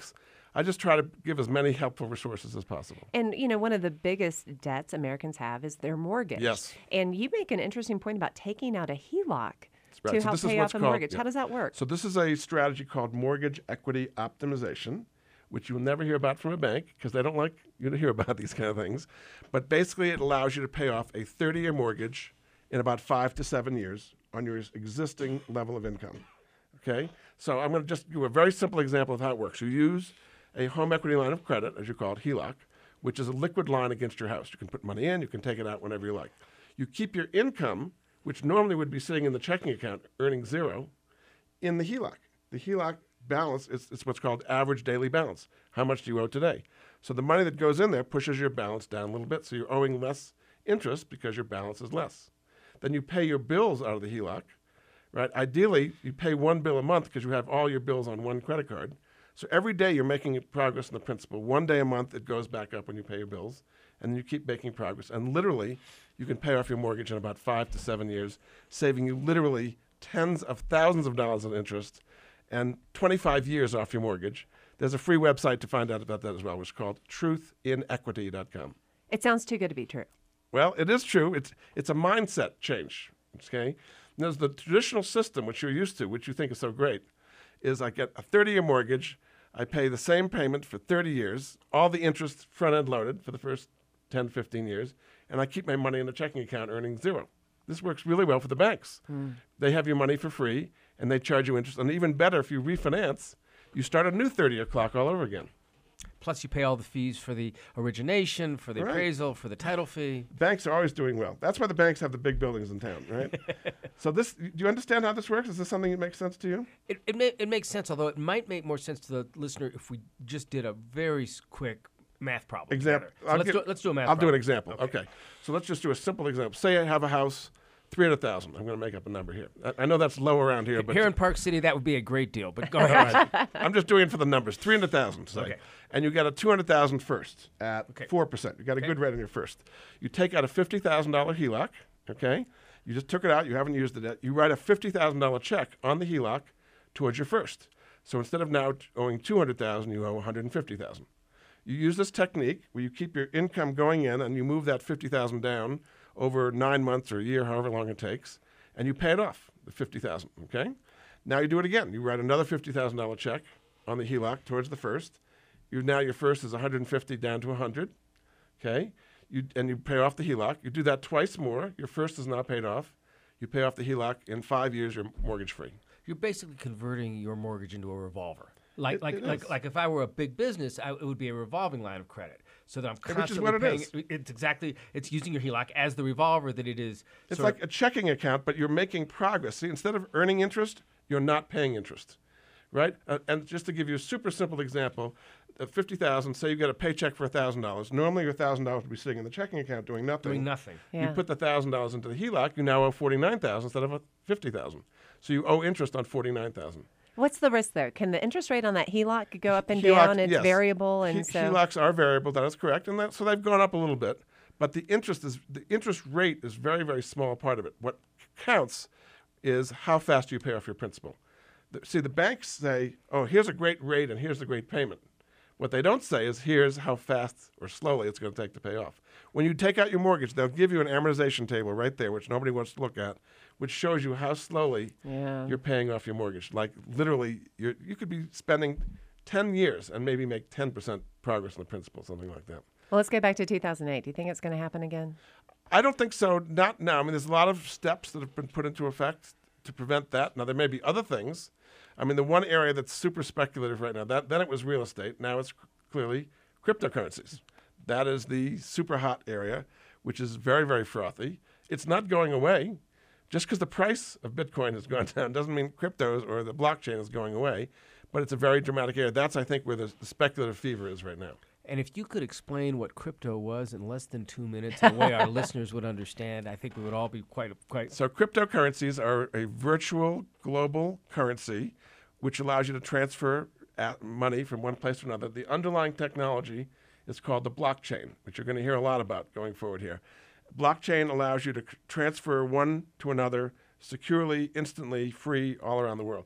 I just try to give as many helpful resources as possible. And, one of the biggest debts Americans have is their mortgage. Yes. And you make an interesting point about taking out a HELOC Right. to So help this is pay what's off a called- mortgage. yeah. How does that work? So this is a strategy called mortgage equity optimization, which you will never hear about from a bank because they don't like you to hear about these kind of things. But basically, it allows you to pay off a 30-year mortgage in about 5 to 7 years on your existing level of income. Okay? So I'm going to just give a very simple example of how it works. You use a home equity line of credit, as you call it, HELOC, which is a liquid line against your house. You can put money in, you can take it out whenever you like. You keep your income, which normally would be sitting in the checking account earning zero, in the HELOC. The HELOC balance is what's called average daily balance. How much do you owe today? So the money that goes in there pushes your balance down a little bit, so you're owing less interest because your balance is less. Then you pay your bills out of the HELOC, right? Ideally, you pay one bill a month because you have all your bills on one credit card. So every day you're making progress in the principal. One day a month it goes back up when you pay your bills, and then you keep making progress. And literally, you can pay off your mortgage in about 5 to 7 years, saving you literally tens of thousands of dollars in interest and 25 years off your mortgage. There's a free website to find out about that as well, which is called truthinequity.com. It sounds too good to be true. Well, it is true. It's a mindset change, okay? And there's the traditional system, which you're used to, which you think is so great, is I get a 30-year mortgage, I pay the same payment for 30 years, all the interest front-end loaded for the first 10, 15 years, and I keep my money in a checking account earning zero. This works really well for the banks. They have your money for free, and they charge you interest. And even better, if you refinance, you start a new 30-year clock all over again. Plus, you pay all the fees for the origination, for the Right. appraisal, for the title fee. Banks are always doing well. That's why the banks have the big buildings in town, right? So do you understand how this works? Is this something that makes sense to you? It makes sense, although it might make more sense to the listener if we just did a very quick math problem. Example. together. So let's do a math I'll problem. do an example. Okay. So let's just do a simple example. Say I have a house, 300,000. I'm going to make up a number here. I know that's low around here, but Here in Park City, that would be a great deal, but go ahead. I'm just doing it for the numbers. 300,000, say. Okay. And you got a 200,000 first at 4%. You got a good rate on your first. You take out a $50,000 HELOC, okay? You just took it out. You haven't used it yet. You write a $50,000 check on the HELOC towards your first. So instead of now owing $200,000, you owe $150,000. You use this technique where you keep your income going in and you move that $50,000 down over 9 months or a year, however long it takes, and you pay it off, the $50,000, okay? Now you do it again. You write another $50,000 check on the HELOC towards the first. Now your first is 150 down to 100, okay? And you pay off the HELOC. You do that twice more. Your first is now paid off. You pay off the HELOC. In 5 years, you're mortgage free. You're basically converting your mortgage into a revolver. Like is. if I were a big business, it would be a revolving line of credit, so that I'm Which is constantly what it paying. is. It's using your HELOC as the revolver that it is. It's sort like a checking account, but you're making progress. See, instead of earning interest, you're not paying interest, right? And just to give you a super simple example, $50,000. Say you get a paycheck for $1,000. Normally, your $1,000 would be sitting in the checking account doing nothing. Doing nothing. Yeah. You put the $1,000 into the HELOC. You now owe $49,000 instead of $50,000. So you owe interest on $49,000. What's the risk there? Can the interest rate on that HELOC go up and HELOC, down? It's yes. variable, and so HELOCs are variable. That is correct, and so they've gone up a little bit. But the interest rate is very, very small part of it. What counts is how fast you pay off your principal. See, the banks say, "Oh, here's a great rate, and here's the great payment." What they don't say is, "Here's how fast or slowly it's going to take to pay off." When you take out your mortgage, they'll give you an amortization table right there, which nobody wants to look at, which shows you how slowly you're paying off your mortgage. Like literally, you could be spending 10 years and maybe make 10% progress on the principal, something like that. Well, let's go back to 2008. Do you think it's going to happen again? I don't think so. Not now. I mean, there's a lot of steps that have been put into effect to prevent that. Now, there may be other things. I mean, the one area that's super speculative right now, then it was real estate. Now it's clearly cryptocurrencies. That is the super hot area, which is very, very frothy. It's not going away. Just because the price of Bitcoin has gone down doesn't mean cryptos or the blockchain is going away. But it's a very dramatic area. That's, I think, where the speculative fever is right now. And if you could explain what crypto was in less than 2 minutes, in a way our listeners would understand, I think we would all be quite. So cryptocurrencies are a virtual global currency which allows you to transfer money from one place to another. The underlying technology is called the blockchain, which you're going to hear a lot about going forward here. Blockchain allows you to transfer one to another securely, instantly, free, all around the world.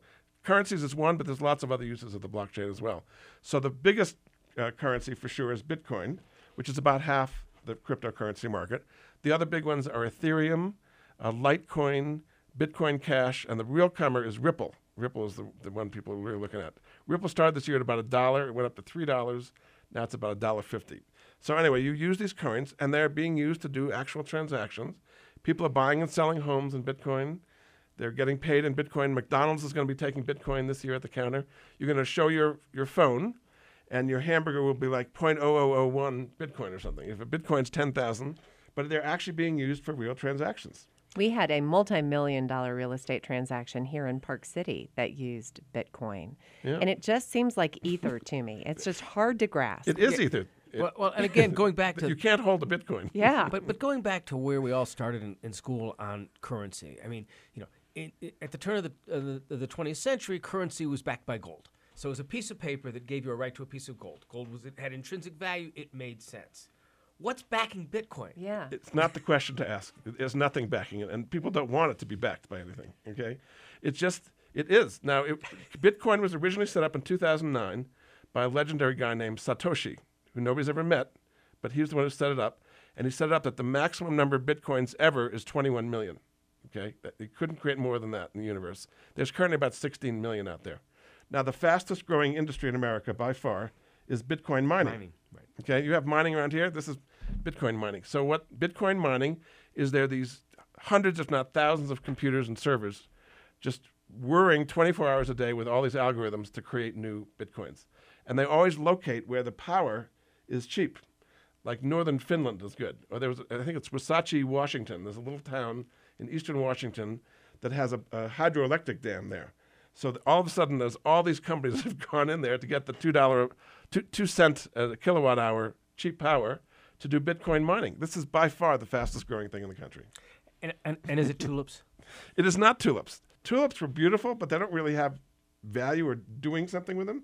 currencies is one, but there's lots of other uses of the blockchain as well. So the biggest currency for sure is Bitcoin, which is about half the cryptocurrency market. The other big ones are Ethereum, Litecoin, Bitcoin Cash, and the real comer is Ripple. Ripple is the one people are really looking at. Ripple started this year at about $1. It went up to $3. Now it's about $1.50. So anyway, you use these coins, and they're being used to do actual transactions. People are buying and selling homes in Bitcoin. They're getting paid in Bitcoin. McDonald's is going to be taking Bitcoin this year at the counter. You're going to show your phone, and your hamburger will be like 0.0001 Bitcoin or something. If a Bitcoin's 10,000, but they're actually being used for real transactions. We had a multi-million-dollar real estate transaction here in Park City that used Bitcoin. Yeah. And it just seems like ether to me. It's just hard to grasp. It is ether. Well, and again, going back to... You can't hold a Bitcoin. Yeah. But going back to where we all started in school on currency, I mean, at the turn of the 20th century, currency was backed by gold. So it was a piece of paper that gave you a right to a piece of gold. It had intrinsic value. It made sense. What's backing Bitcoin? Yeah. It's not the question to ask. There's nothing backing it, and people don't want it to be backed by anything, okay? It is. Now, Bitcoin was originally set up in 2009 by a legendary guy named Satoshi, who nobody's ever met, but he was the one who set it up. And he set it up that the maximum number of Bitcoins ever is 21 million, okay? He couldn't create more than that in the universe. There's currently about 16 million out there. Now, the fastest growing industry in America by far is Bitcoin mining. Right. Okay, you have mining around here. This is Bitcoin mining. So what Bitcoin mining is, there are these hundreds, if not thousands, of computers and servers just whirring 24 hours a day with all these algorithms to create new Bitcoins. And they always locate where the power is cheap. Like northern Finland is good. Or I think it's Wasatch, Washington. There's a little town in eastern Washington that has a hydroelectric dam there. So all of a sudden, there's all these companies that have gone in there to get the $2 cent a kilowatt hour cheap power to do Bitcoin mining. This is by far the fastest growing thing in the country. And is it tulips? It is not tulips. Tulips were beautiful, but they don't really have value or doing something with them.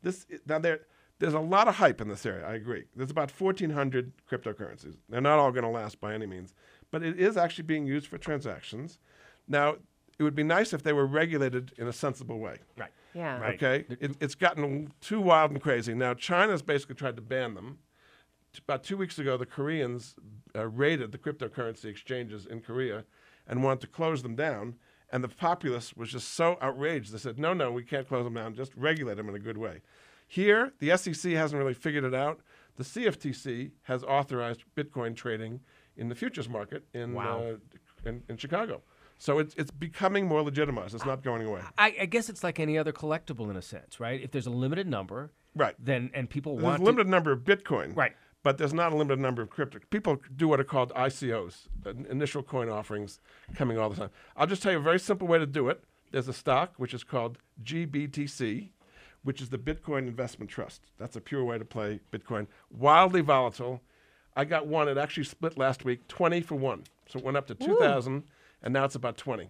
There's a lot of hype in this area, I agree. There's about 1,400 cryptocurrencies. They're not all going to last by any means, but it is actually being used for transactions. Now, it would be nice if they were regulated in a sensible way. Right. Yeah. Right. Okay? It's gotten too wild and crazy. Now, China's basically tried to ban them. About 2 weeks ago, the Koreans raided the cryptocurrency exchanges in Korea and wanted to close them down. And the populace was just so outraged. They said, no, we can't close them down. Just regulate them in a good way. Here, the SEC hasn't really figured it out. The CFTC has authorized Bitcoin trading in the futures market in Chicago. So it's becoming more legitimized. It's not going away. I guess it's like any other collectible in a sense, right? If there's a limited number, right? Then and people there's a limited number of Bitcoin, right? But there's not a limited number of crypto. People do what are called ICOs, initial coin offerings, coming all the time. I'll just tell you a very simple way to do it. There's a stock which is called GBTC, which is the Bitcoin Investment Trust. That's a pure way to play Bitcoin. Wildly volatile. I got one. It actually split last week, 20 for 1. So it went up to 2,000. And now it's about 20.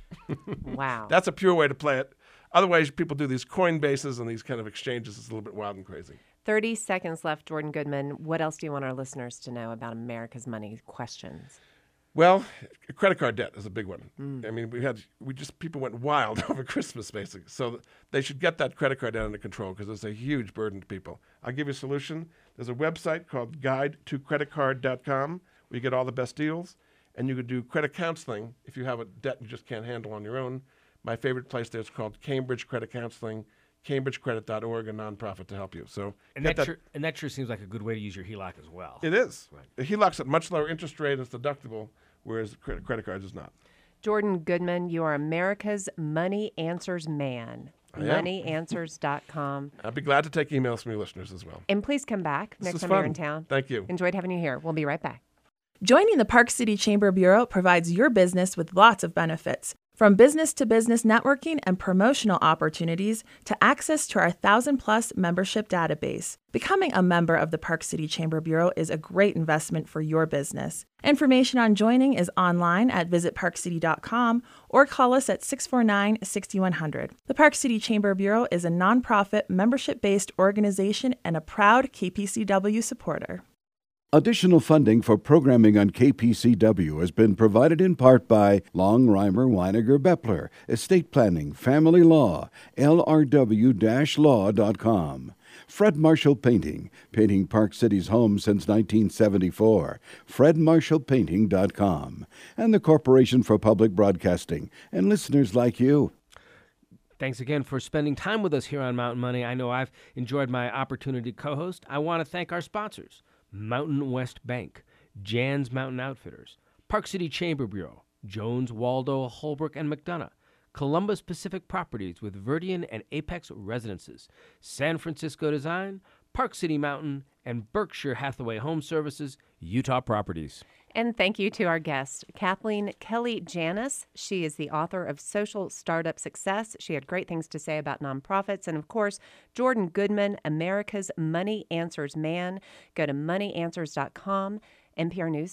Wow. That's a pure way to play it. Otherwise, people do these Coinbases and these kind of exchanges. It's a little bit wild and crazy. 30 seconds left, Jordan Goodman. What else do you want our listeners to know about America's money questions? Well, credit card debt is a big one. I mean, people went wild over Christmas, basically. So they should get that credit card debt under control because it's a huge burden to people. I'll give you a solution. There's a website called guidetocreditcard.com where you get all the best deals. And you could do credit counseling if you have a debt you just can't handle on your own. My favorite place there is called Cambridge Credit Counseling, cambridgecredit.org, a nonprofit to help you. So and that sure seems like a good way to use your HELOC as well. It is. Right. The HELOC's at much lower interest rate and it's deductible, whereas credit cards is not. Jordan Goodman, you are America's Money Answers man. MoneyAnswers.com. I'd be glad to take emails from your listeners as well. And please come back next time you're in town. Thank you. Enjoyed having you here. We'll be right back. Joining the Park City Chamber Bureau provides your business with lots of benefits, from business-to-business networking and promotional opportunities to access to our 1,000-plus membership database. Becoming a member of the Park City Chamber Bureau is a great investment for your business. Information on joining is online at visitparkcity.com or call us at 649-6100. The Park City Chamber Bureau is a nonprofit, membership-based organization and a proud KPCW supporter. Additional funding for programming on KPCW has been provided in part by Long Reimer Weiniger Bepler, Estate Planning, Family Law, LRW-law.com. Fred Marshall Painting, painting Park City's homes since 1974, fredmarshallpainting.com. And the Corporation for Public Broadcasting, and listeners like you. Thanks again for spending time with us here on Mountain Money. I know I've enjoyed my opportunity to co-host. I want to thank our sponsors, Mountain West Bank, Jan's Mountain Outfitters, Park City Chamber Bureau, Jones, Waldo, Holbrook, and McDonough, Columbus Pacific Properties with Verdian and Apex Residences, San Francisco Design, Park City Mountain, and Berkshire Hathaway Home Services, Utah Properties. And thank you to our guest, Kathleen Kelly Janis. She is the author of Social Startup Success. She had great things to say about nonprofits. And of course, Jordan Goodman, America's Money Answers Man. Go to moneyanswers.com. NPR News